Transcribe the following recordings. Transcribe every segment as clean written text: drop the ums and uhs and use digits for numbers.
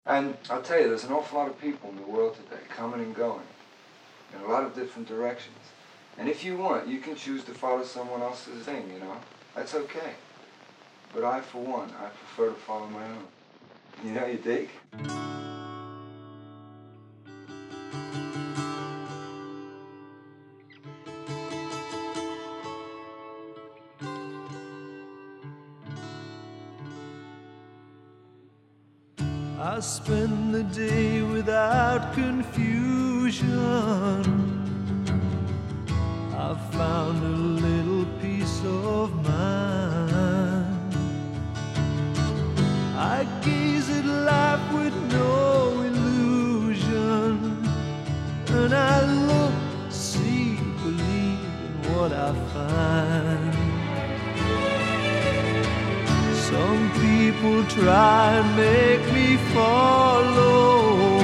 And I'll tell you, there's an awful lot of people in the world today, coming and going, in a lot of different directions. And if you want, you can choose to follow someone else's thing, you know? That's okay. But I, for one, I prefer to follow my own. You know, you dig? I spend the day without confusion. I've found a little peace of mind. I gaze at life with no illusion, and I look, see, believe in what I find. Some people try and make me follow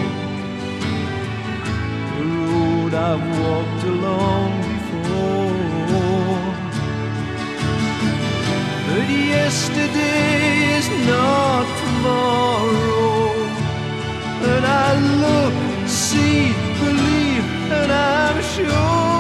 the road I've walked along before. But yesterday is not tomorrow, and I look, see, believe, and I'm sure.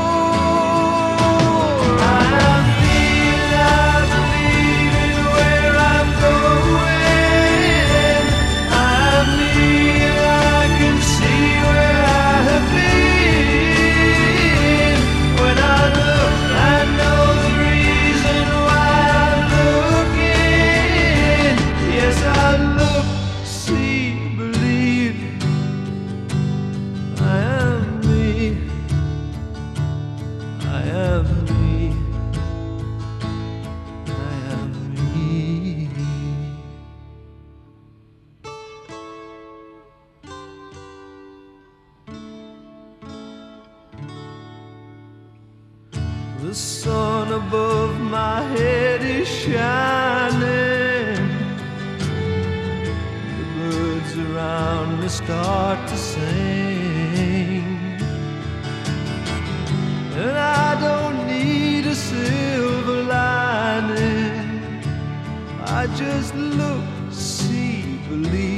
The sun above my head is shining. The birds around me start to sing. And I don't need a silver lining. I just look, see, believe.